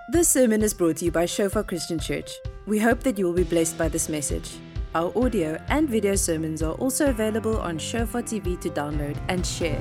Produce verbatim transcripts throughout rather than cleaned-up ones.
This sermon is brought to you by Shofar Christian Church. We hope that you will be blessed by this message. Our audio and video sermons are also available on Shofar T V to download and share.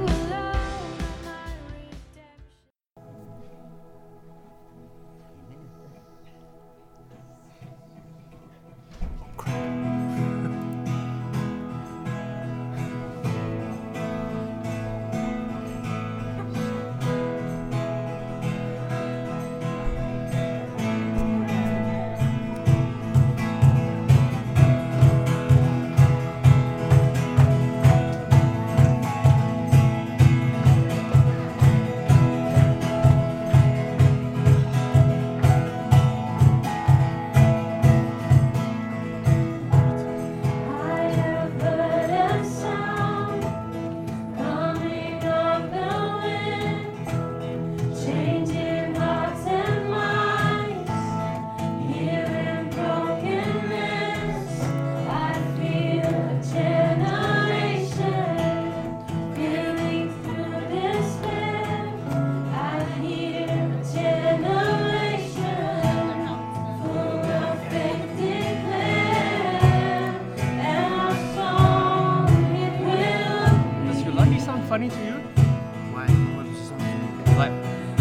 Funny to you? Why? What does it sound Like,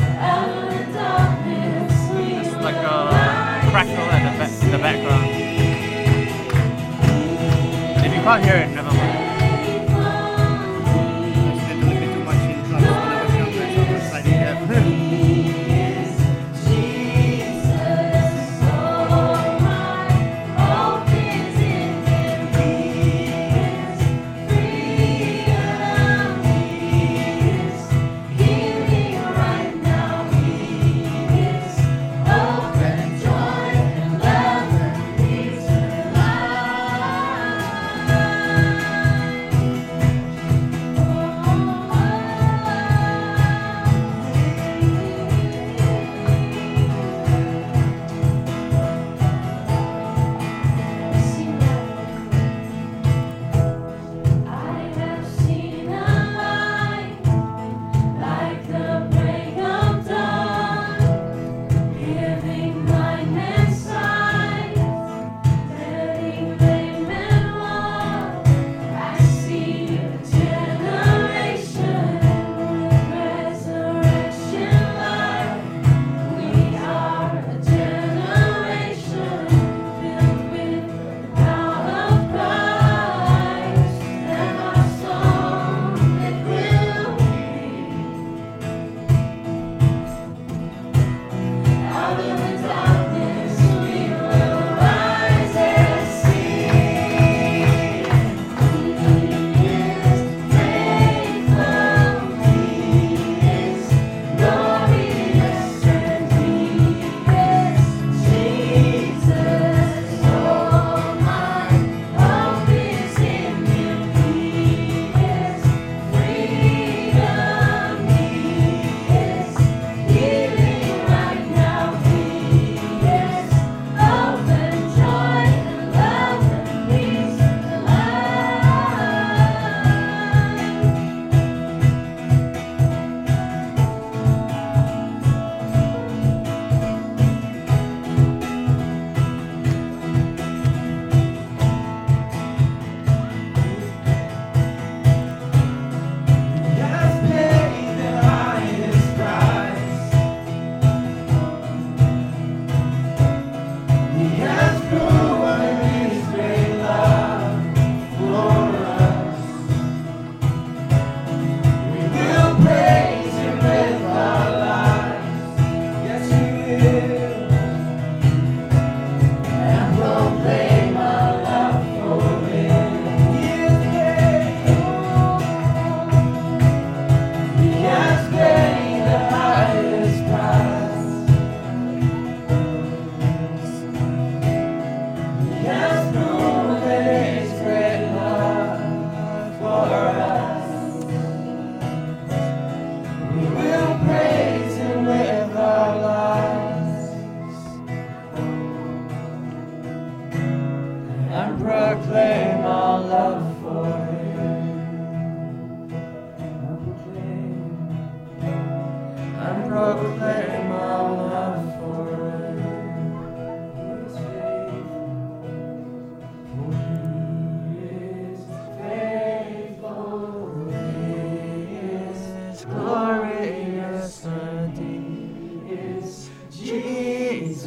it's like a crackle at the, back, in the background. If you can't hear it, never mind. I spent a little bit too much in clubs when I was younger, so I was slightly deaf.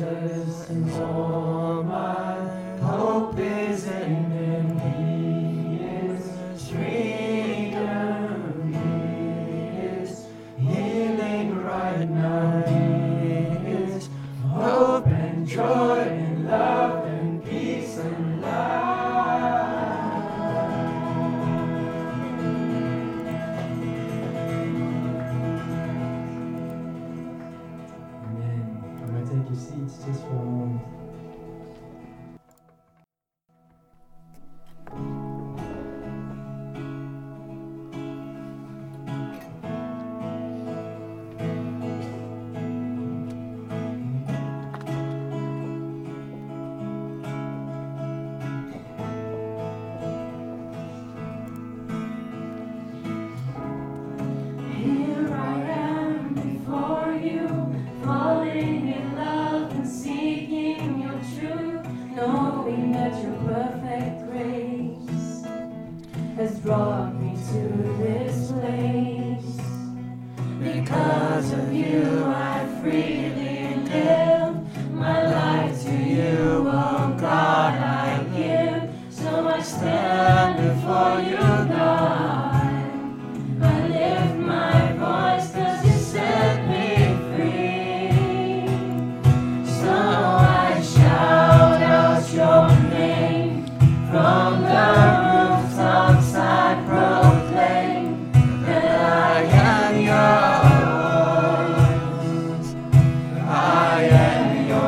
Jesus, and all my hope is in Him. He is freedom, He is healing right now. He is hope and joy and love and peace and life. Amen. I'm going to take your seats just for a moment. Here I am before you, falling in love and seeking your truth, knowing that your perfect grace has brought me to this place. Because of you, I freely give my life to you, oh God, I give. So I stand before you, God. I lift my voice 'cause you set me free. So I shout out your name from the rooftops. I proclaim that I am yours. I am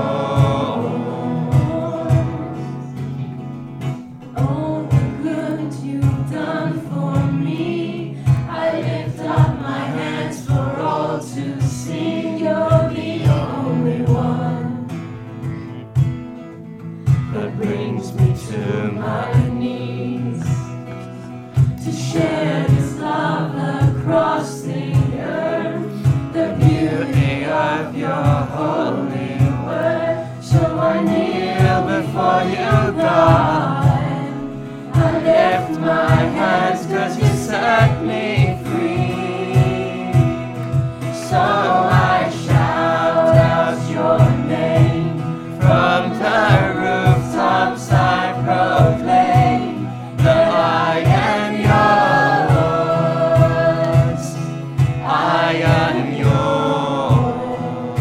yours. Oh, the good you've done for me. I lift up my hands for all to see. You're the only one that brings me to my knees to share this love across the earth, the beauty of your holy word. So I kneel before you, God. I lift my hands 'cause you set me free. So I shout out your name from the rooftops. I proclaim that I am yours. I am yours.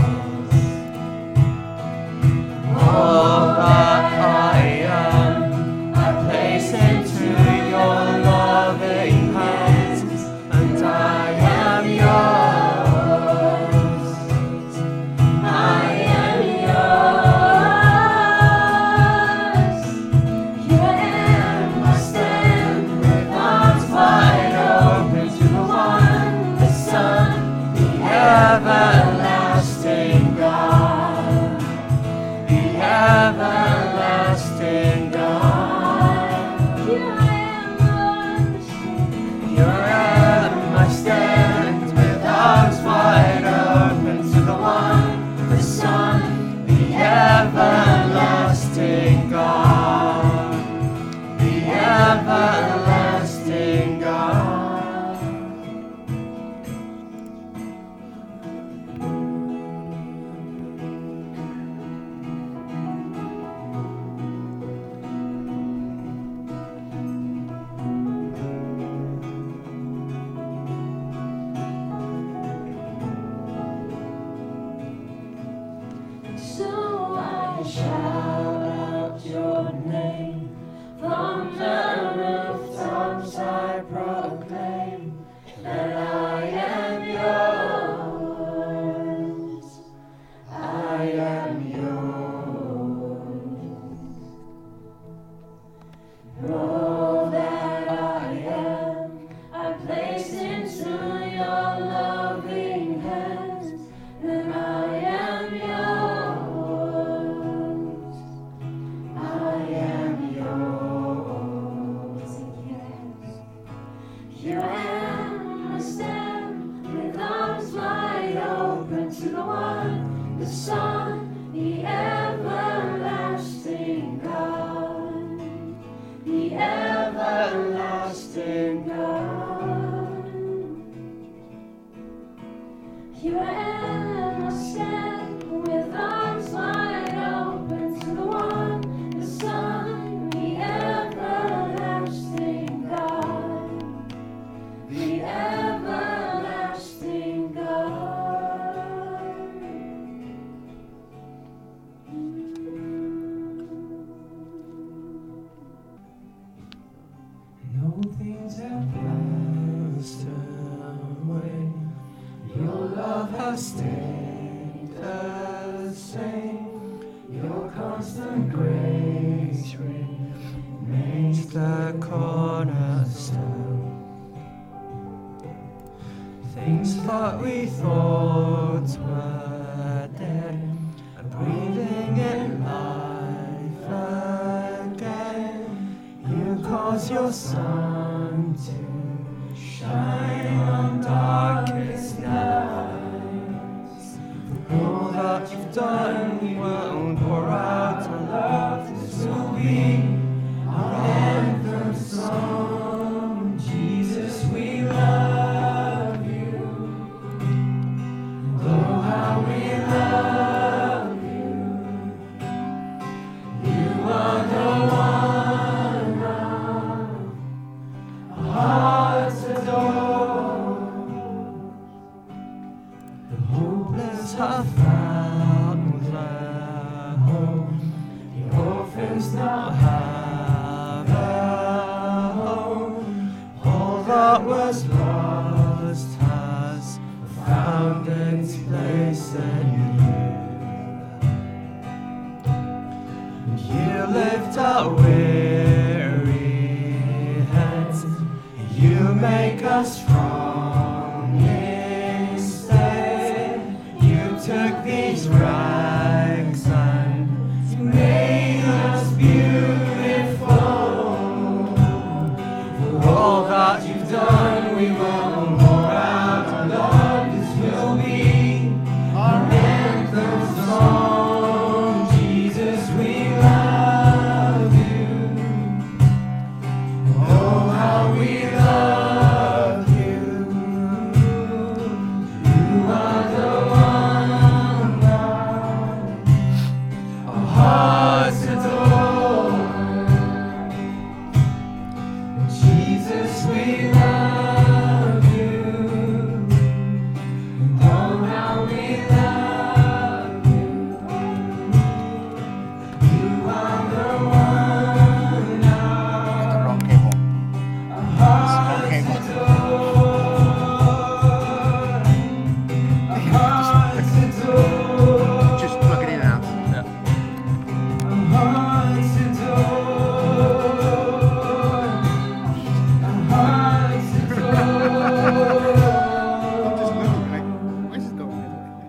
All that I am, I place into your loving hands, and I am yours. I am yours. Here I am, I stand with arms wide open to the one, the Son, the everlasting God, the everlasting God. Here I am, Lord. Here I am, I stand with arms wide open to the one, the Son, the everlasting God, the everlasting God. So I shout out your name from the rooftops. I proclaim that I am yours. I am yours. All that I am, I place into your loving hands. Then I am yours. constant grace remains the cornerstone. Things that we thought were dead are breathing in life again. You cause your sun to shine on darkest nights. All that you've done will pour out our love. This will be our anthem song. Jesus, we love you. Oh, how we love you. You are the one our hearts adore. The hopeless have found their home. The orphans now have a home. All that was lost has found its place in you. And you lift our weary heads. You make us strong instead. You took these rags and made us beautiful. For all that you've done, we will pour out our love. This will be our anthem song. Jesus, we love you. Oh, how we love you. You are the one our hearts adore. Jesus, we love you. Oh, how we love you. You are the one The wrong cable. our hearts cable. adore. Our hearts adore. Just plug it in and out. Our hearts adore. Our hearts adore. Just moving, like, where's it going?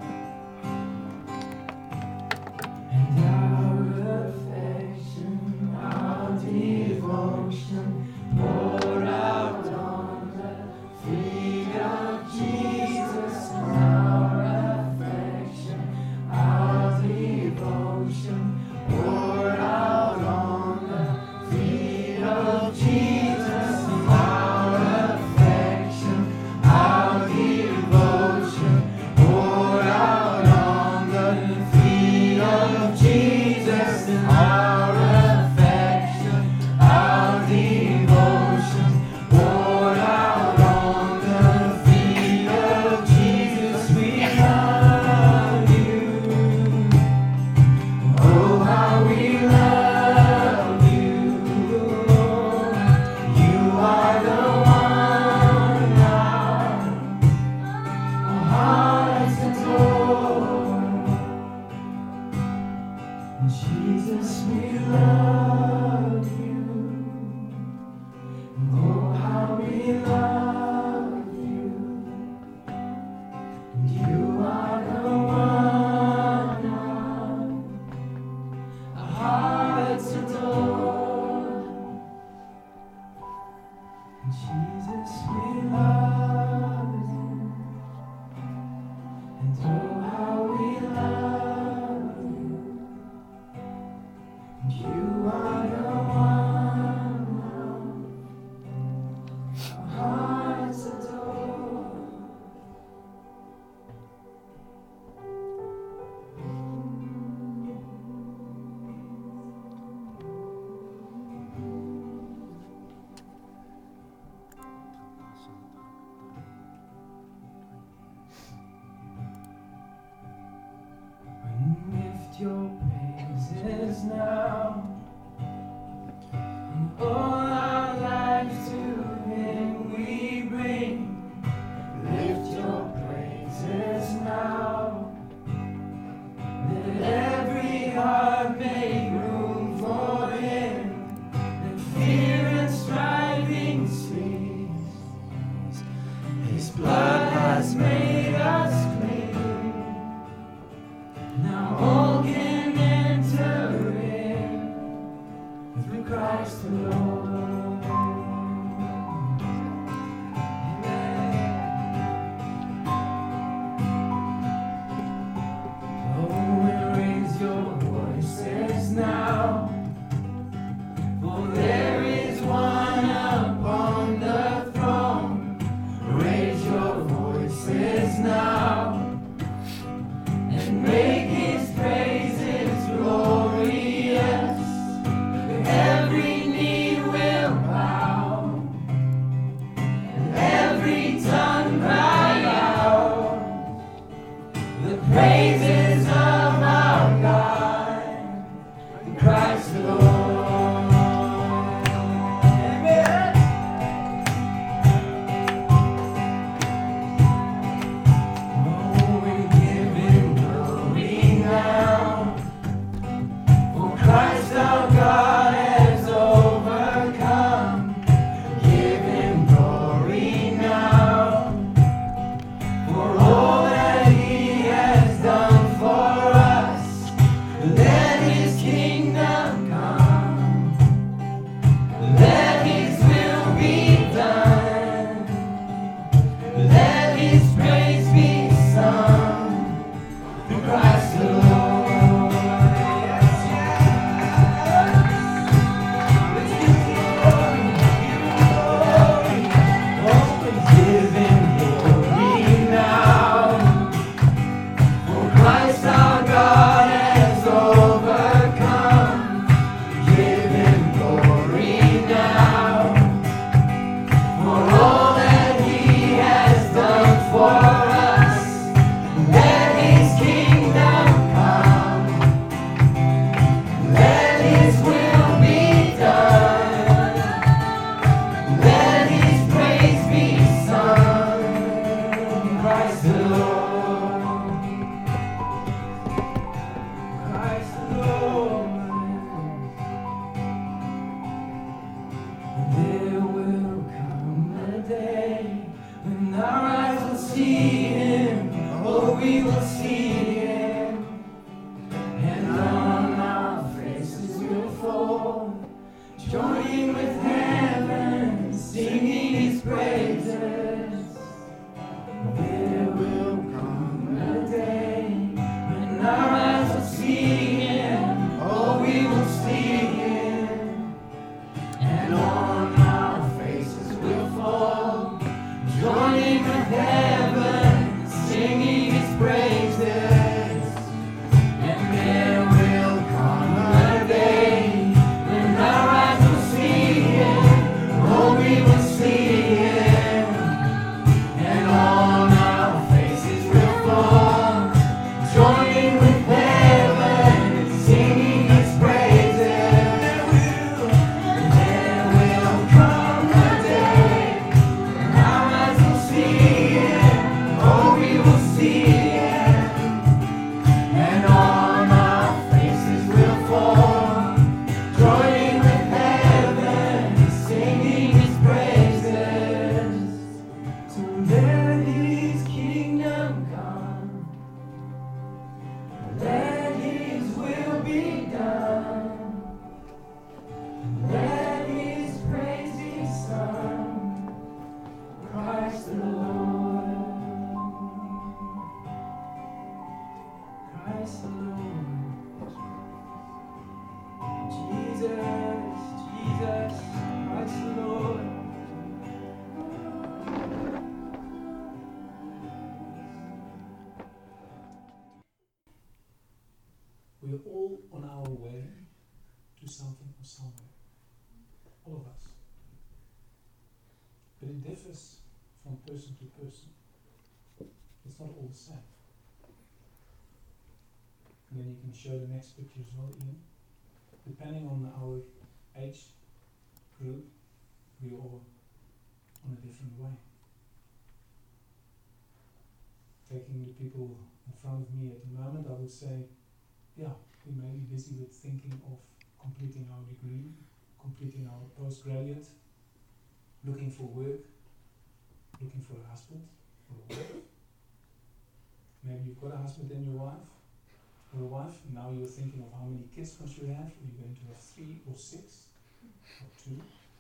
And our affection, our devotion, poured out on the feet of Jesus. Our affection, our devotion, poured out on the feet of Jesus. Our affection, our devotion, poured out on the feet of Jesus. Our affection, our devotion, poured out on the feet of Jesus. We love you. Oh, how we love you. You are the one our hearts adore. Jesus, we love you. Oh, how we love you. You are the one our hearts adore. Jesus, we love you. And oh, how we love you. You are the one our hearts adore. We lift your praises now, and all our lives to Him we bring. Lift your praises now, let every heart make Christ alone. Oh, and raise your voices now, for there is one upon the throne. Raise your voices now and make his praises glorious. Every knee will bow and every tongue cry out the praises of our God, Christ the Lord. Amen. Oh, we give him glory now, for Christ our God has overcome. Give him glory now, for all that he has done for us. Let his kingdom come, let his will be done, let his praise be sung through Christ alone. Yes, yes. Let's give him glory, give him glory. Oh, give him glory now, for Christ our God has overcome. Give him glory now, for all that he has done for us. Let his kingdom come, let his will be done, let his praise be sung. Christ the Lord, Christ the Lord. There will come a day when our eyes will see him, oh, we will see him, and on our faces will fall, joining with heaven, singing his praises. There will come a day when our eyes will see him, oh, we will see him, and on our faces will fall, joining with heaven, singing his praises. And there will come a day when our eyes will see him, oh, we will see him, and on our faces will fall, joining with heaven, singing his praises. There will come a day when our eyes will see him, oh, we will see him, and on our faces will fall, joining with heaven, singing his praises. So let his kingdom come, let his will be done, let his praise be sung, Christ the Lord, Christ the Lord, Jesus, Jesus, Christ the Lord. We are all on our way to something or somewhere. All of us. But it differs from person to person. It's not all the same. And then you can show the next picture as well, Ian. Depending on our age group, we are all on a different way. Taking the people in front of me at the moment, I would say, yeah, we may be busy with thinking of completing our degree, completing our postgraduate, looking for work, looking for a husband or a wife. Maybe you've got a husband and your wife, or a wife, and now you're thinking of how many kids must you have. Are you going to have three or six? or two.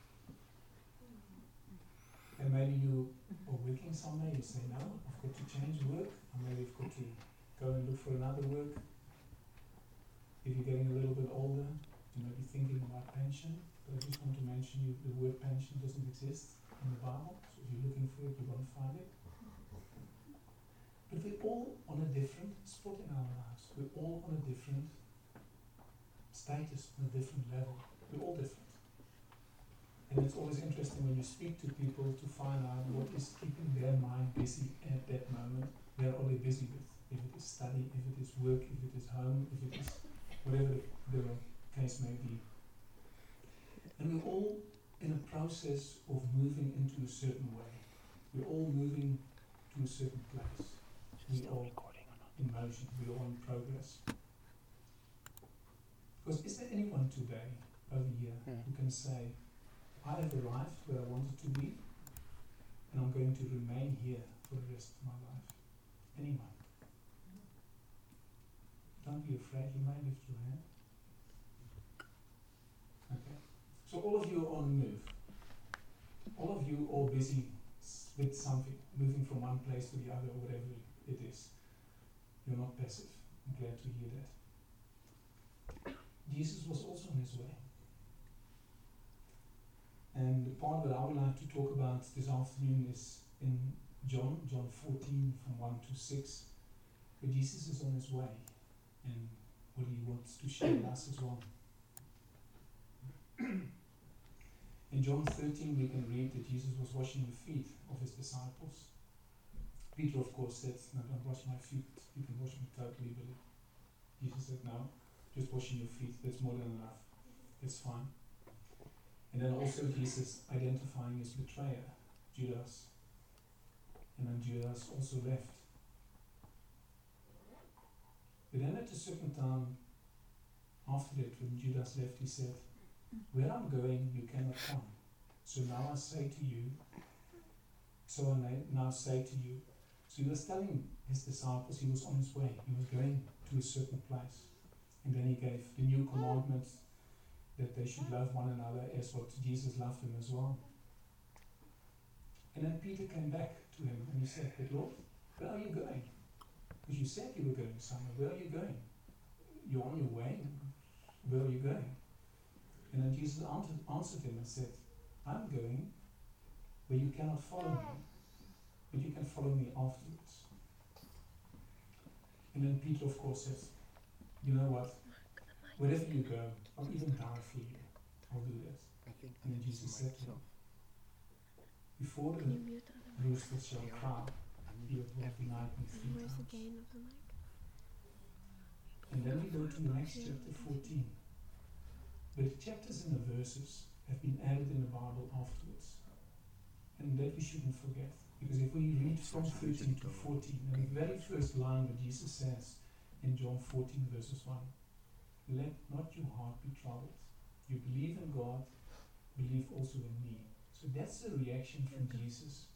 And maybe you are working somewhere, you say, no, I've got to change work, or maybe I've got to go and look for another work. If you're getting a little bit older, you may be thinking about pension, but I just want to mention you, the word pension doesn't exist in the Bible, so if you're looking for it, you won't find it. But we're all on a different spot in our lives. We're all on a different status, on a different level. We're all different. And it's always interesting when you speak to people to find out what is keeping their mind busy at that moment. Where are they busy with? If it is study, if it is work, if it is home, if it is whatever the, the case may be. And we're all in a process of moving into a certain way. We're all moving to a certain place. We are in motion. We are in progress. Because is there anyone today over here Yeah. who can say, I have arrived where I wanted to be, and I'm going to remain here for the rest of my life? Anyone? Don't be afraid, you may lift your hand. Okay. So all of you are on the move. All of you are busy s- with something, moving from one place to the other or whatever it is. You're not passive. I'm glad to hear that. Jesus was also on his way. And the part that I would like to talk about this afternoon is in John, John fourteen from one to six, where Jesus is on his way and what he wants to share with us as well. In John thirteen we can read that Jesus was washing the feet of his disciples. Peter of course said, no, don't wash my feet, you can wash me totally, but Jesus said, no, just washing your feet, that's more than enough, that's fine. And then also Jesus identifying his betrayer, Judas. And then Judas also left. But then at a certain time, after that, when Judas left, he said, where I'm going, you cannot come. So now I say to you, so I na- now say to you. So he was telling his disciples he was on his way. He was going to a certain place. And then he gave the new commandments that they should love one another as what Jesus loved them as well. And then Peter came back to him and he said, but Lord, where are you going? Because you said you were going somewhere. Where are you going? You're on your way. Where are you going? And then Jesus answered, answered him and said, I'm going where you cannot follow me, but you can follow me afterwards. And then Peter, of course, says, you know what? Wherever you go, I'll even die for you. I'll do that. I think And then Jesus said to him, before the rooster shall cry, you will deny me three Where's the times. gain of the mic? And then we go to the next chapter, fourteen. But the chapters and the verses have been added in the Bible afterwards. And that we shouldn't forget. Because if we read from thirteen to fourteen, and the very first line that Jesus says in John fourteen verses one, let not your heart be troubled. You believe in God, believe also in me. So that's the reaction from Jesus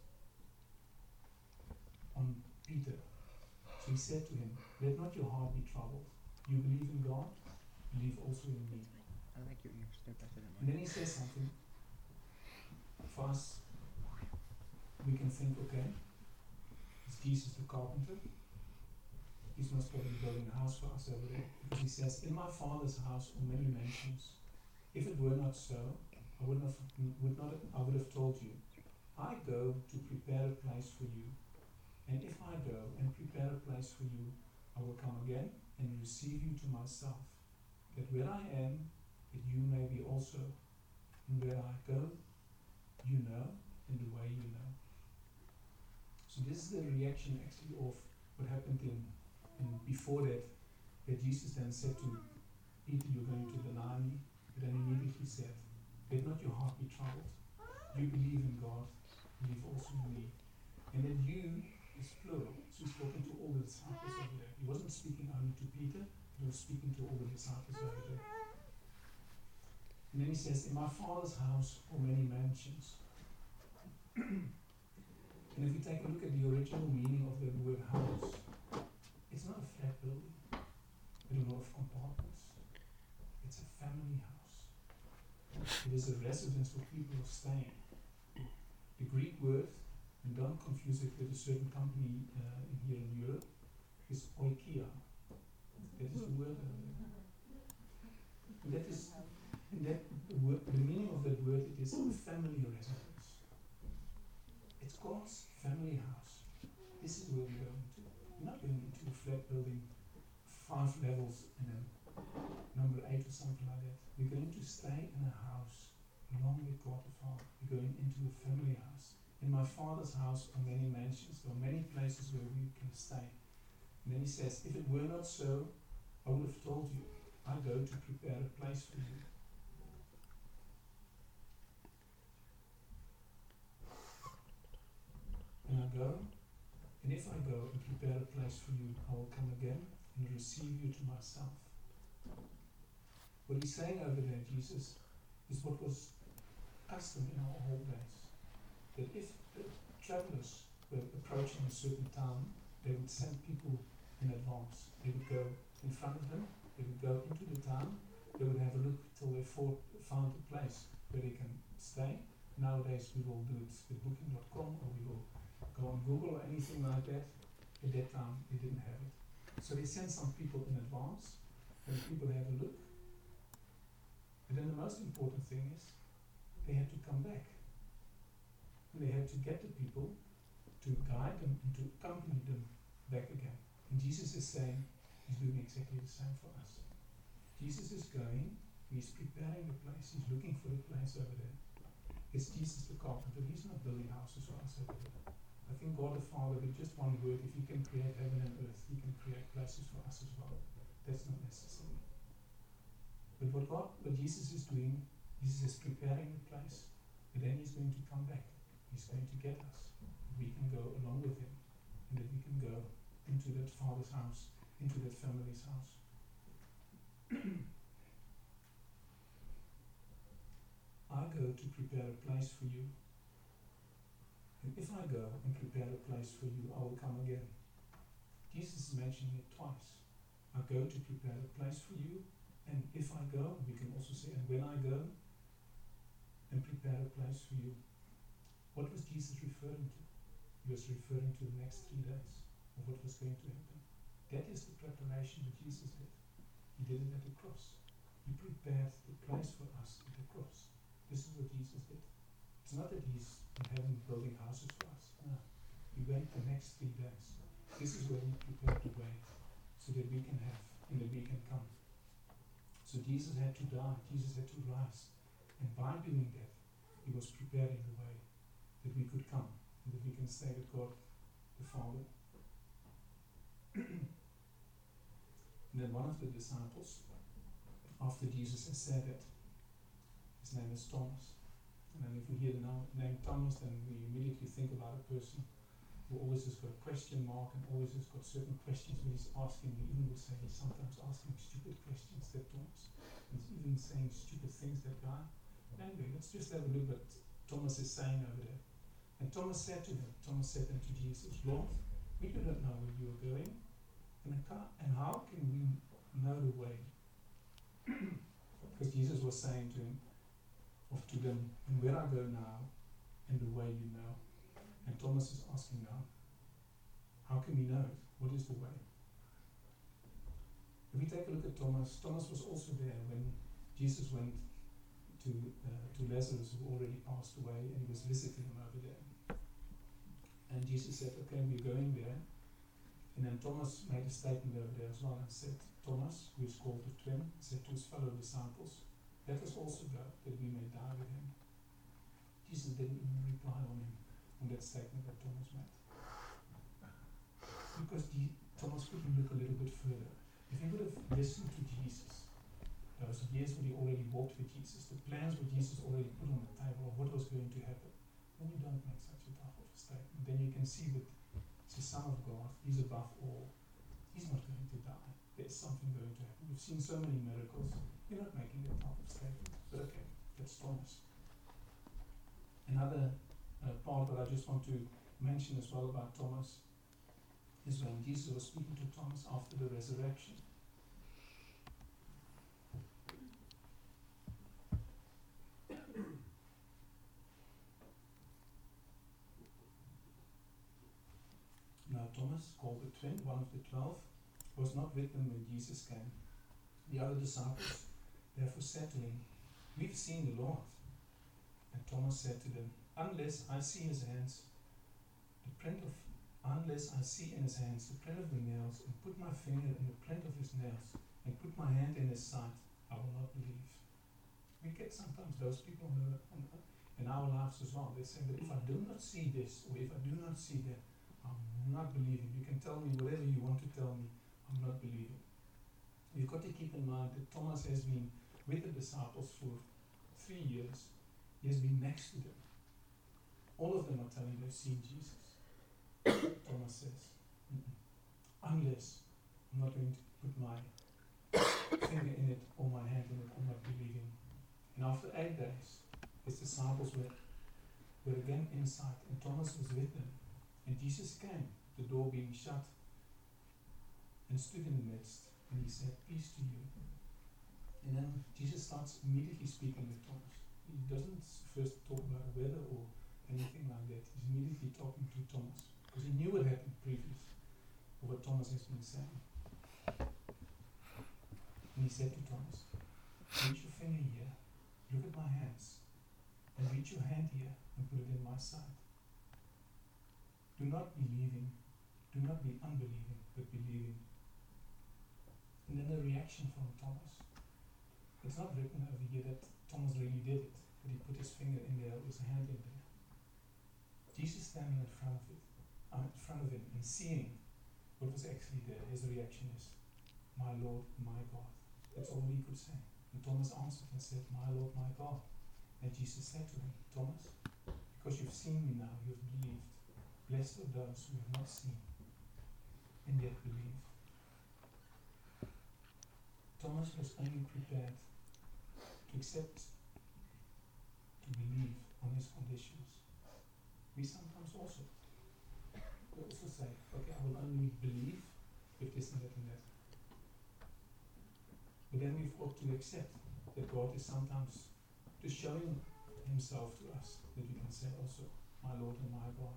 on Peter. So he said to him, let not your heart be troubled. You believe in God, believe also in me. I like your ears, they're better than And then he says something. For us, we can think, okay, is Jesus the carpenter? He's most probably building a house for us over there. Because he says, in my Father's house are many mansions. If it were not so, I would not, would not, I would have told you, I go to prepare a place for you. And if I go and prepare a place for you, I will come again and receive you to myself, that where I am, that you may be also. And where I go, you know, and the way you know. So this is the reaction actually of what happened in, in before that, that Jesus then said to Peter, you're going to deny me, but then immediately said, let not your heart be troubled. You believe in God, believe also in me. And that you is plural, so he's talking to all the disciples over there. He wasn't speaking only to Peter, he was speaking to all the disciples over there. And then he says, in my Father's house are many mansions. And if we take a look at the original meaning of the word house, it's not a flat building with a lot of compartments. It's a family house. It is a residence where people are staying. The Greek word, and don't confuse it with a certain company uh, in here in Europe, is oikia. That is the word over there. And that is, and that the, word, the meaning of that word, it is a family residence. It's God's family house. This is where we go into. We're not going into a flat building, five levels, and then number eight or something like that. We're going to stay in a house along with God the Father. We're going into a family house. In my Father's house are many mansions. There are many places where we can stay. And then he says, if it were not so, I would have told you, I go to prepare a place for you. And I go, and if I go and prepare a place for you, I will come again and receive you to myself. What he's saying over there, Jesus, is what was custom in our old days. That if the travelers were approaching a certain town, they would send people in advance. They would go in front of them, they would go into the town, they would have a look till they fought, found a place where they can stay. Nowadays we will do it with booking dot com, or we will go on Google or anything like that. At that time they didn't have it. So they sent some people in advance, and the people had a look. And then the most important thing is, they had to come back. And they had to get the people to guide them and to accompany them back again. And Jesus is saying, he's doing exactly the same for us. Jesus is going, he's preparing the place, he's looking for the place over there. It's Jesus the carpenter, he's not building houses for us over there. I think God the Father, with just one word, if he can create heaven and earth, he can create places for us as well. That's not necessary. But what God, what Jesus is doing, Jesus is preparing the place, but then he's going to come back. He's going to get us. We can go along with him, and that we can go into that Father's house, into that family's house. I go to prepare a place for you. And if I go and prepare a place for you, I will come again. Jesus is mentioning it twice. I go to prepare a place for you, and if I go, we can also say, and when I go and prepare a place for you. What was Jesus referring to? He was referring to the next three days of what was going to happen. That is the preparation that Jesus did. He did it at the cross. He prepared the place for us at the cross. This is what Jesus did. It's not that he's in heaven building houses for us. No. He went the next three days. This is where he prepared the way so that we can have and that we can come. So Jesus had to die. Jesus had to rise. And by doing that, he was preparing the way that we could come and that we can stay with God the Father. And then one of the disciples, after Jesus has said it, his name is Thomas. And then if we hear the name Thomas, then we immediately think about a person who always has got a question mark and always has got certain questions when he's asking. We even would say he's sometimes asking stupid questions, that Thomas. He's even saying stupid things, that guy. Anyway, let's just have a look at what Thomas is saying over there. And Thomas said to him, Thomas said unto Jesus, Lord, we do not know where you are going, and, and how can we know the way? Because Jesus was saying to him, of to them, and where I go now, and the way you know. And Thomas is asking now, how can we know it? What is the way? If we take a look at Thomas, Thomas was also there when Jesus went to uh, to Lazarus, who already passed away, and he was visiting him over there. And Jesus said, okay, we're going there. And then Thomas made a statement over there as well and said, Thomas, who is called the twin, said to his fellow disciples, let us also go, that we may die with him. Jesus didn't even reply on him, on that statement that Thomas made. Because the, Thomas couldn't look a little bit further. If he would have listened to Jesus, those years when he already walked with Jesus, the plans what Jesus already put on the table of what was going to happen, then you don't make such a type of a statement. Then you can see that he's the Son of God, he's above all, he's not going to die. There's something going to happen. We've seen so many miracles, you're not making that type of statement. But okay, that's Thomas. Another uh, part that I just want to mention as well about Thomas is when Jesus was speaking to Thomas after the resurrection. Thomas, called the twin, one of the twelve, was not with them when Jesus came. The other disciples therefore said to him, "We've seen the Lord." And Thomas said to them, "Unless I see his hands, the print of unless I see in his hands the print of the nails, and put my finger in the print of his nails, and put my hand in his side, I will not believe." We get sometimes those people on the, on the, in our lives as well. They say that if I do not see this, or if I do not see that, I'm not believing. You can tell me whatever you want to tell me, I'm not believing. You've got to keep in mind that Thomas has been with the disciples for three years. He has been next to them. All of them are telling they've seen Jesus. Thomas says, "Mm-mm. Unless I'm not going to put my finger in it or my hand in it, I'm not believing." And after eight days, his disciples were, were again inside, and Thomas was with them. And Jesus came, the door being shut, and stood in the midst, and he said, "Peace to you." And then Jesus starts immediately speaking with Thomas. He doesn't first talk about the weather or anything like that. He's immediately talking to Thomas, because he knew what happened previous, or what Thomas has been saying. And he said to Thomas, "Reach your finger here, look at my hands, and reach your hand here and put it in my side. Do not be believing, do not be unbelieving, but believing." And then the reaction from Thomas. It's not written over here that Thomas really did it, but he put his finger in there, his hand in there. Jesus standing in front of it, uh, in front of him, and seeing what was actually there. His reaction is, "My Lord, my God." That's all he could say. And Thomas answered and said, "My Lord, my God." And Jesus said to him, "Thomas, because you've seen me now, you've believed. Blessed are those who have not seen and yet believe." Thomas was only prepared to accept, to believe on his conditions. We sometimes also, we also say, "Okay, I will only believe if this and that and that." But then we've got to accept that God is sometimes just showing himself to us, that we can say also, "My Lord and my God."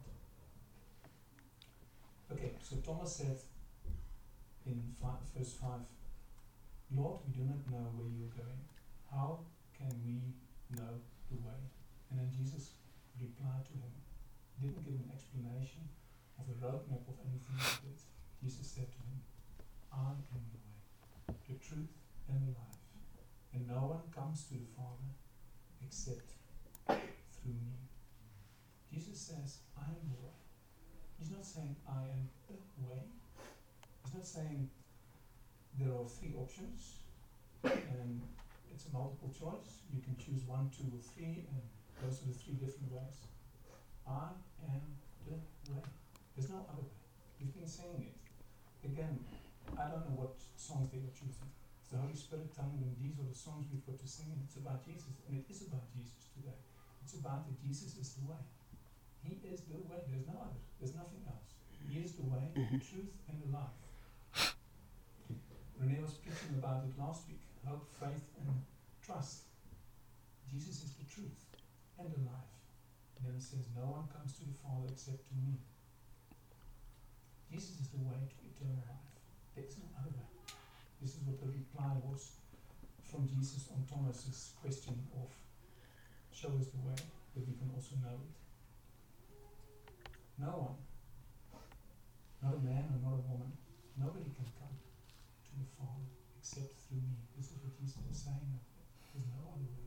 Okay, so Thomas said in five, verse five, "Lord, we do not know where you are going. How can we know the way?" And then Jesus replied to him. He didn't give an explanation of a roadmap of anything like that. Jesus said to him, "I am the way, the truth, and the life. And no one comes to the Father except through me." Jesus says, "I am the way." He's not saying, "I am the way." He's not saying there are three options and it's a multiple choice. You can choose one, two, or three, and those are the three different ways. I am the way. There's no other way. We've been saying it. Again, I don't know what songs they were choosing. It's the Holy Spirit telling them these are the songs we've got to sing, and it's about Jesus. And it is about Jesus today. It's about that Jesus is the way. He is the way. There's no other. There's nothing else. He is the way, the truth, and the life. Renee was preaching about it last week. Hope, faith, and trust. Jesus is the truth and the life. And then he says, "No one comes to the Father except to me." Jesus is the way to eternal life. There is no other way. This is what the reply was from Jesus on Thomas's question of, "Show us the way, that we can also know it." No one, not a man or not a woman, nobody can come to the Father except through me. This is what Jesus was saying. There's no other way.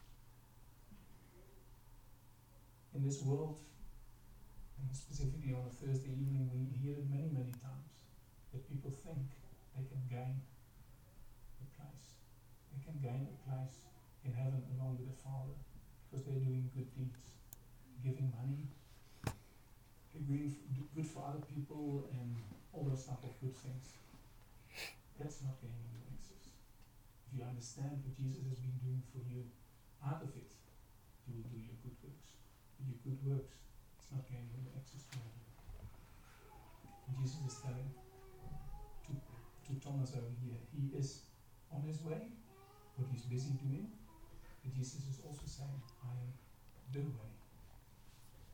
In this world, and specifically on a Thursday evening, we hear it many, many times, that people think they can gain a place. They can gain a place in heaven along with the Father because they're doing good deeds, giving money, they're doing good for other people, and all those type of good things. That's not gaining you access. If you understand what Jesus has been doing for you, out of it, you will do your good works. With your good works, it's not gaining you access to heaven. And Jesus is telling to, to Thomas over here, he is on his way, what he's busy doing, but Jesus is also saying, "I am the way,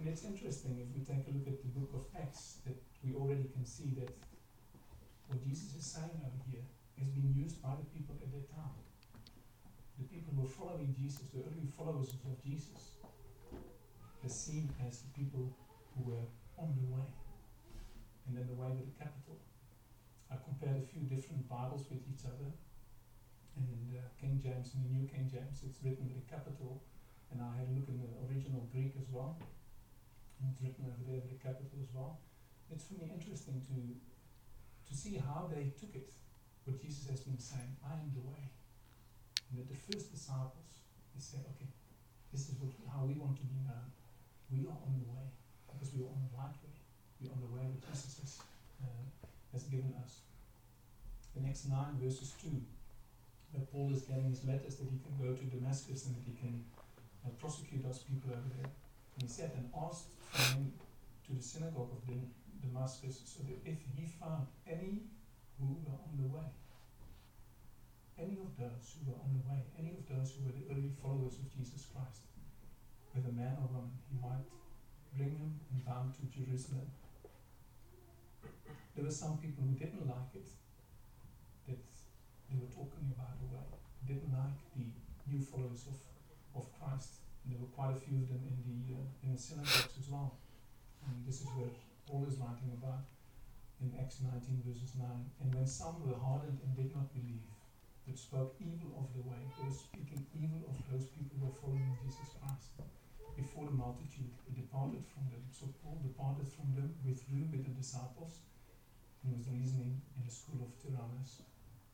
And it's interesting if we take a look at the book of Acts that we already can see that what Jesus is saying over here has been used by the people at that time. The people who were following Jesus, the early followers of Jesus, are seen as the people who were on the way. And then the way with the capital. I compared a few different Bibles with each other. And in the King James and the New King James, it's written with a capital. And I had a look in the original Greek as well. And it's written over there with a capital as well. It's for me interesting to to see how they took it, what Jesus has been saying, I am the way. And that the first disciples, they say, okay, this is what, how we want to be known. We are on the way, because we are on the right way. We are on the way that Jesus has, uh, has given us. The next nine verses two, where Paul is getting his letters that he can go to Damascus and that he can uh, prosecute those people over there. And he said, and asked for him to the synagogue of Dam- Damascus, so that if he found any who were on the way, any of those who were on the way, any of those who were the early followers of Jesus Christ, whether man or woman, he might bring him and bound to Jerusalem. There were some people who didn't like it, that they were talking about the way, didn't like the new followers of, of Christ. And there were quite a few of them in the, uh, in the synagogues as well. And this is where Paul is writing about in Acts nineteen verses nine. And when some were hardened and did not believe, but spoke evil of the way, they were speaking evil of those people who were following Jesus Christ. Before the multitude, he departed from them. So Paul departed from them, withdrew with the disciples, and was reasoning in the school of Tyrannus.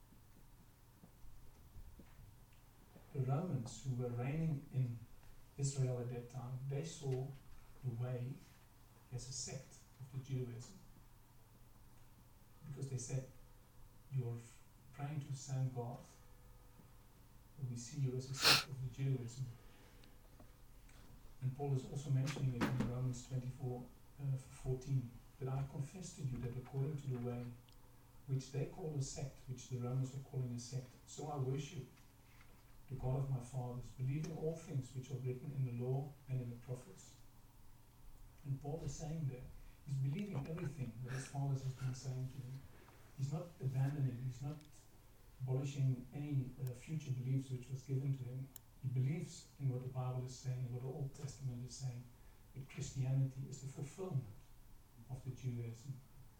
The Romans who were reigning in Israel at that time, they saw the way as a sect of the Judaism. Because they said, you're praying to the same God, but we see you as a sect of the Judaism. And Paul is also mentioning it in Romans twenty-four, uh, fourteen, that I confess to you that according to the way which they call a sect, which the Romans are calling a sect, so I worship the God of my fathers, believing all things which are written in the law and in the prophets. And Paul is saying there, he's believing everything that his fathers has been saying to him. He's not abandoning, he's not abolishing any uh, future beliefs which was given to him. He believes in what the Bible is saying, what the Old Testament is saying. But Christianity is the fulfillment of the Judaism.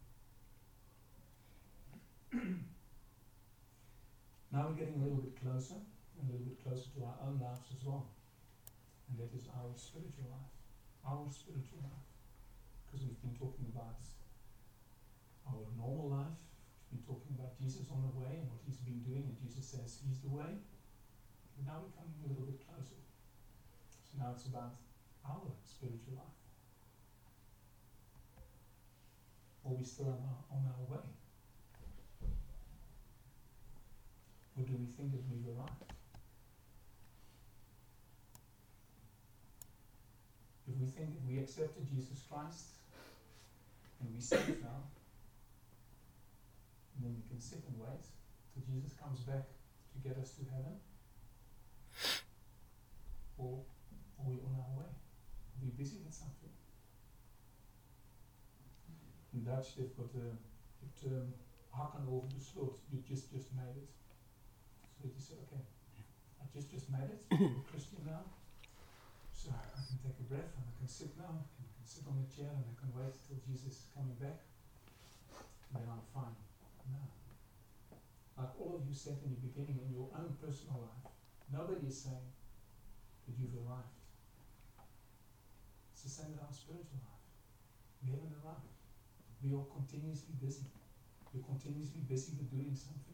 Now we're getting a little bit closer, a little bit closer to our own lives as well. And that is our spiritual life. Our spiritual life. Because we've been talking about our normal life, we've been talking about Jesus on the way and what he's been doing, and Jesus says he's the way. But now we're coming a little bit closer. So now it's about our spiritual life. Are we still on our, on our way? Or do we think that we've arrived? If we think that we accepted Jesus Christ and we saved now, and then we can sit and wait till Jesus comes back to get us to heaven, or are we on our way? Are we busy with something? In Dutch they've got the, the term hakken over de sloot, you just just made it. So you say, okay, I just just made it, I'm a Christian now, so I can take a breath and I can sit now, and I can sit on the chair and I can wait till Jesus is coming back, and then I'm fine. No. Like all of you said in the beginning, in your own personal life, nobody is saying that you've arrived. It's the same with our spiritual life. We haven't arrived. We are continuously busy. We're continuously busy with doing something.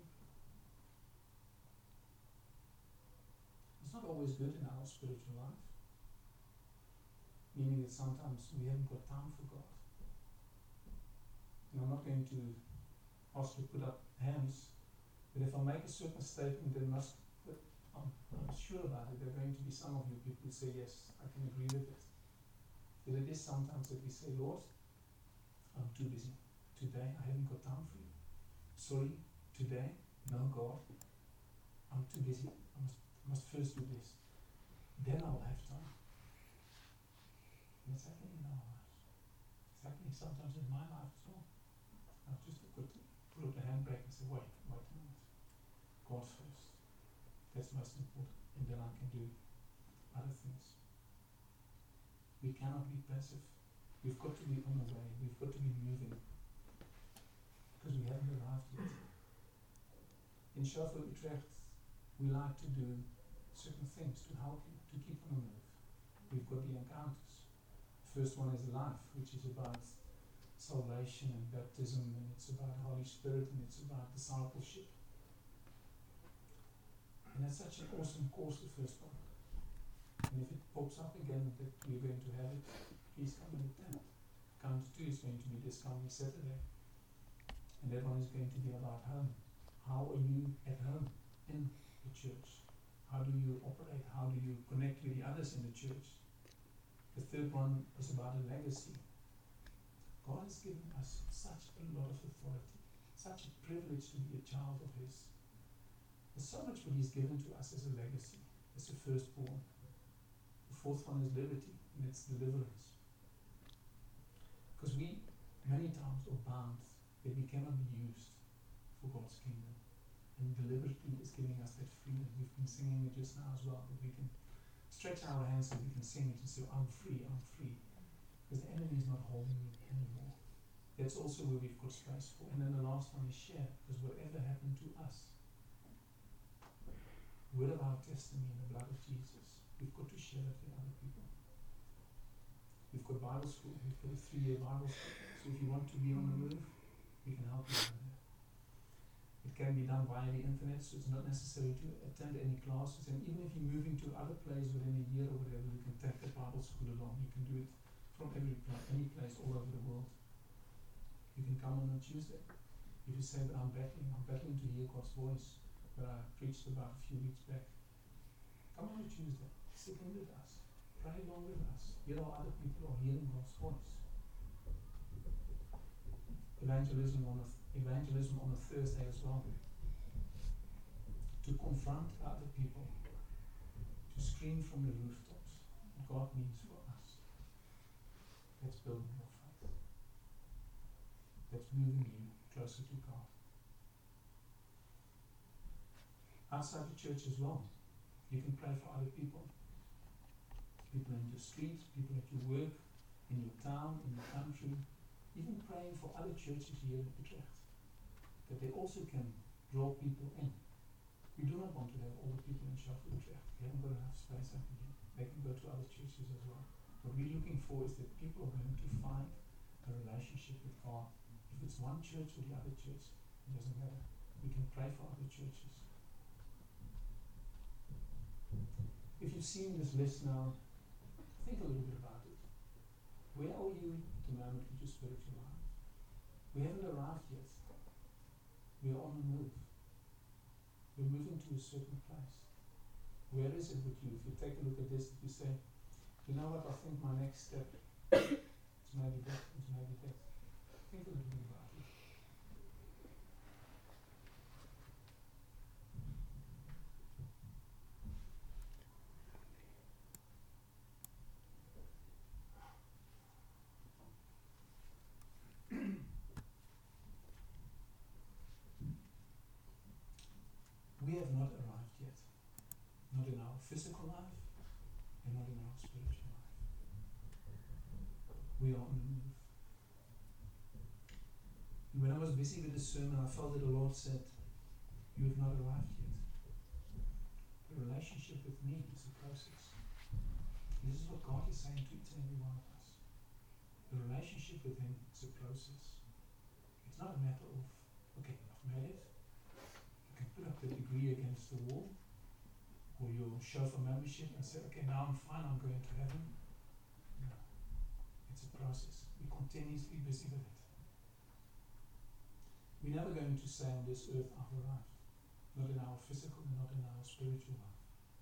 It's not always good in our spiritual life. Meaning that sometimes we haven't got time for God. And I'm not going to ask you to put up hands, but if I make a certain statement, there must, but I'm, I'm sure about it, there are going to be some of you people who say, yes, I can agree with it. That it is sometimes that we say, Lord, I'm too busy. Today I haven't got time for you. Sorry, today, no God, I'm too busy. I must, I must first do this. Then I'll have time. And it's happening in our sometimes in my life as well. I've just got to put up the handbrake and say, wait, wait a minute. God first. That's most important. And then I can do other things. We cannot be passive. We've got to be on the way. We've got to be moving. Because we haven't arrived yet. In Shofar Utrecht, we like to do certain things to help you, to keep on the move. We've got the encounters. The first one is life, which is about salvation and baptism, and it's about the Holy Spirit, and it's about discipleship. And that's such an awesome course, the first one. And if it pops up again that we're going to have it, please come and attend. Count two is going to be this coming Saturday. And that one is going to be about home. How are you at home in the church? How do you operate? How do you connect with the others in the church? The third one is about a legacy. God has given us such a lot of authority, such a privilege to be a child of His. There's so much what He's given to us as a legacy, as the firstborn. The fourth one is liberty, and it's deliverance. Because we, many times, are bound that we cannot be used for God's kingdom. And deliberately is giving us that freedom. We've been singing it just now as well, that we can stretch our hands so we can sing it and say, I'm free, I'm free. Because the enemy is not holding me anymore. That's also where we've got space for. And then the last one is share, because whatever happened to us, word of our testimony in the blood of Jesus, we've got to share it with other people. We've got Bible school, we've got a three-year Bible school. So if you want to be on the move, we can help you with that. It can be done via the internet, so it's not necessary to attend any classes. And even if you're moving to other place within a year or whatever, you can take the Bible school along. You can do it from every place, any place all over the world. You can come on a Tuesday. If you say, but I'm battling, I'm battling to hear God's voice, that I preached about a few weeks back. Come on a Tuesday, sit in with us, pray along with us. Hear how other people are hearing God's voice. Evangelism on a th- evangelism on a Thursday as well. To confront other people, to scream from the rooftops what God means for us. That's building your faith. That's moving you closer to God. Outside the church as well, you can pray for other people. People in your street, people at your work, in your town, in your country. Even praying for other churches here in Utrecht, that they also can draw people in. We do not want to have all the people in Shofar Utrecht. We haven't got enough space up here. They can go to other churches as well. What we're looking for is that people are going to find a relationship with God. If it's one church or the other church, it doesn't matter. We can pray for other churches. If you've seen this list now, think a little bit about it. Where are you at the moment with your spiritual life? We haven't arrived yet. We are on the move. We're moving to a certain place. Where is it with you? If you take a look at this, if you say, you know what, I think my next step is maybe that, is maybe that. Think a little bit about it. We have not arrived yet. Not in our physical life and not in our spiritual life. We are on the move. And when I was busy with the sermon, I felt that the Lord said, you have not arrived yet. The relationship with me is a process. This is what God is saying to each and every one of us. The relationship with Him is a process. It's not a matter of, okay, I've made it. You can put up the degree against the wall, or you'll show for membership and say, okay, now I'm fine, I'm going to heaven. No. It's a process. We're continuously busy with it. We're never going to say on this earth, I've arrived. Not in our physical and not in our spiritual life.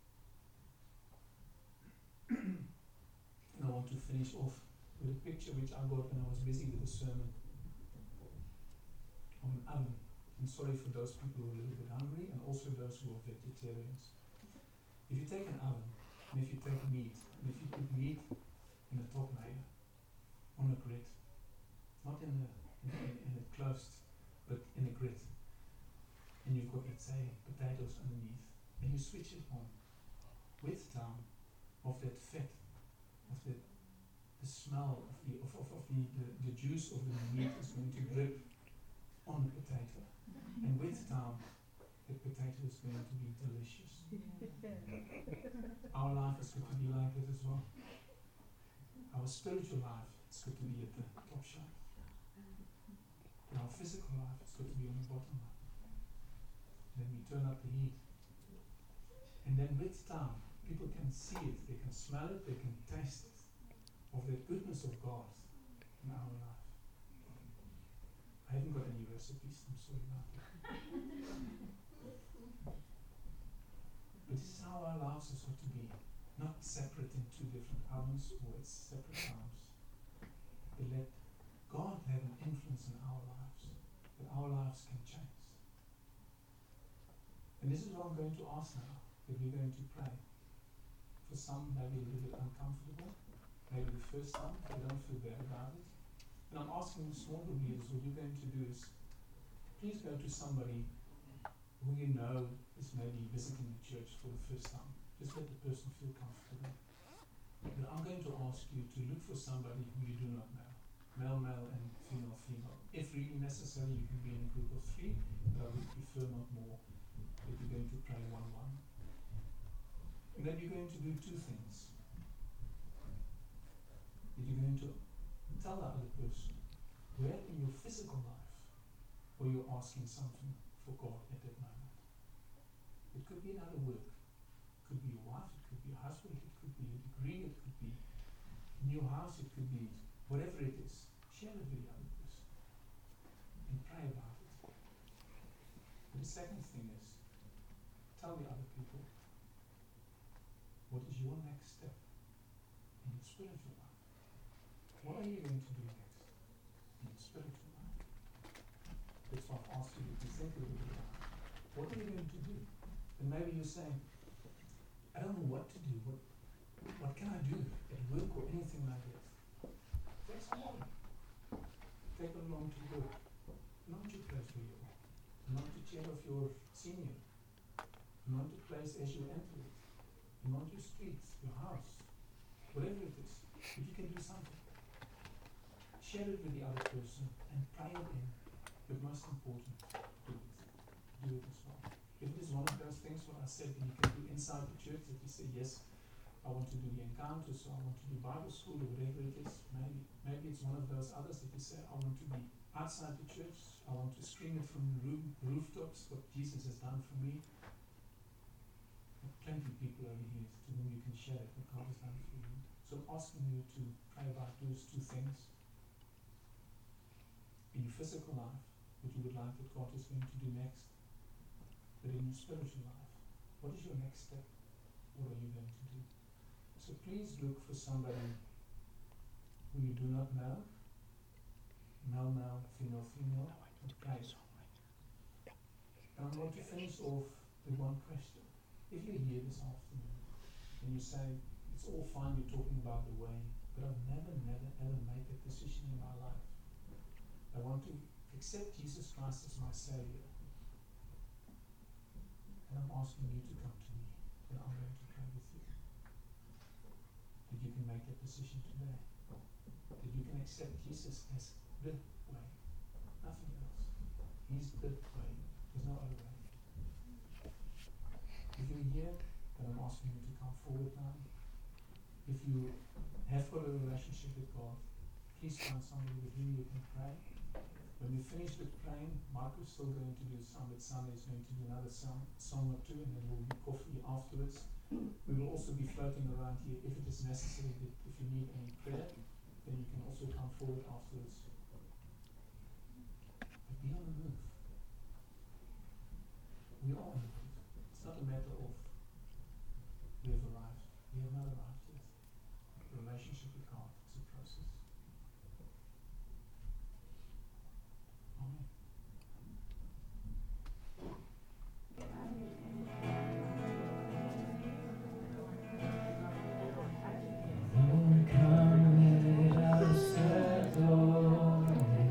And I want to finish off with a picture which I got when I was busy with the sermon on an oven. I'm sorry for those people who are a little bit hungry and also those who are vegetarians. If you take an oven, and if you take meat, and if you put meat in a top layer on a grid, not in a, in a, in a closed, but in a grit. And you've got, let's say, potatoes underneath, and you switch it on. With time, of that fat, of the, the smell of the of, of, of the, the, the juice of the meat is going to drip on the potato. And with time, the potato is going to be delicious. Our life is going to be like that as well. Our spiritual life is going to be at the top shelf. And our physical life is going to be on the bottom line. Then we turn up the heat. And then with time, people can see it, they can smell it, they can taste it, of the goodness of God in our life. I haven't got any recipes, I'm sorry about that. But this is how our lives are supposed to be, not separate in two different ovens or it's separate times. But let God have an influence in our lives, that our lives can change. And this is what I'm going to ask now, that we're going to pray. For some, maybe a little bit uncomfortable, maybe the first time, they don't feel bad about it. And I'm asking the small group leaders, what you're going to do is, please go to somebody who you know is maybe visiting the church for the first time. Just let the person feel comfortable. But I'm going to ask you to look for somebody who you do not know. Male, male, and female, female. If really necessary, you can be in a group of three, but I would prefer not more. But you're going to pray one-one. And then you're going to do two things. That you're going to tell the other person where in your physical life were you asking something for God at that moment. It could be another work. It could be your wife, it could be your husband, it could be a degree, it could be a new house, it could be whatever it is. Share it with the other person and pray about it. But the second thing is, tell the other people, what is your next step in your spiritual life? What are you going to do next in your spiritual life? That's why I've asked you to think a little bit about. What are you going to do? And maybe you're saying, I don't know what to do. What what can I do at work or anything like that? Take somebody. Take them along to work. Not your place where you are. Not the chair of your senior. Not the place as you enter it. Not your streets, your house, whatever it is. If you can do something, share it with the other person and pray it in. But most important, do it. Do it as well. If it is one of those things what I said that you can do inside the church, that you say, yes, I want to do the encounters, or I want to do Bible school, or whatever it is, maybe maybe it's one of those others that you say, I want to be outside the church, I want to scream it from the room, rooftops, what Jesus has done for me. Plenty of people over here to whom you can share it, what God has done for you. So I'm asking you to pray about those two things. In your physical life, what you would like that God is going to do next. But in your spiritual life, what is your next step? What are you going to do? So please look for somebody who you do not know, male, male, female, female, and pray. And I want to finish off with one question. If you're here this afternoon and you say, it's all fine, you're talking about the way, but I've never, never, ever made that decision in my life. I want to accept Jesus Christ as my Savior. And I'm asking you to come to me, and I'm going to pray with you. That you can make that decision today. That you can accept Jesus as the way, nothing else. He's the way. There's no other way. If you're here, then I'm asking you to come forward now. If you have got a relationship with God, please find somebody with whom you can pray. When we finish with praying, Michael's still going to do some, but Sunday is going to do another song, song or two, and then there will be coffee afterwards. We will also be floating around here if it is necessary, that if you need any prayer, then you can also come forward afterwards. But be on the move. We are on the move. It's not a matter of we have arrived. We have not arrived yet. The relationship with God is a process. Amen. Oh, come let us adore Him.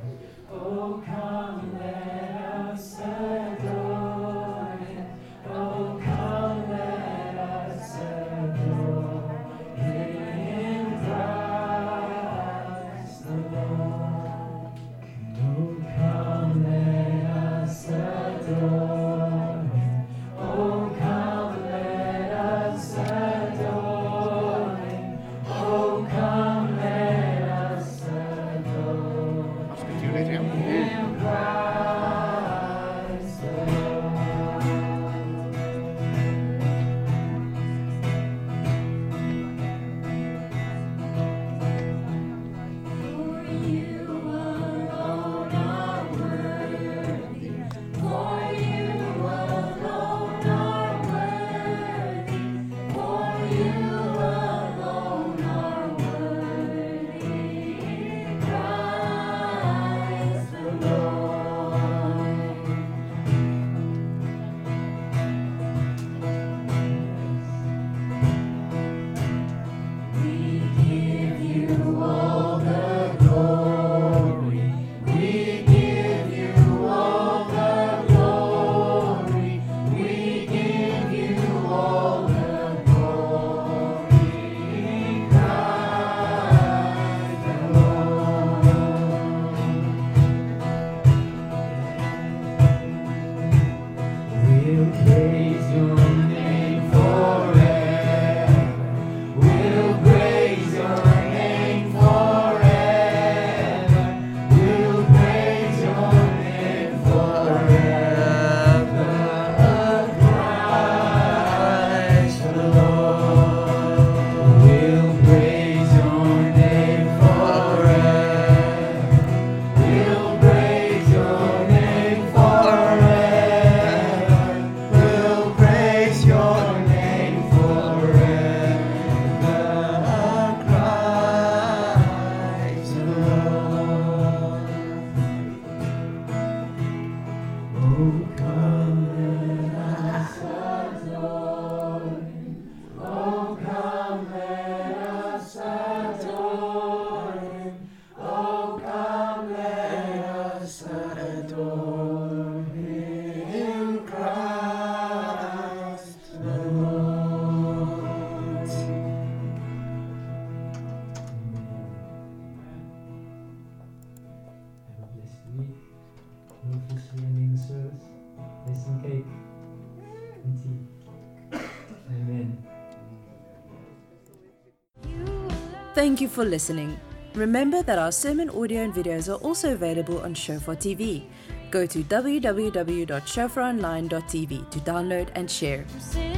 Thank you for listening. Remember that our sermon audio and videos are also available on Shofar T V. Go to w w w dot shofar online dot t v to download and share. Sing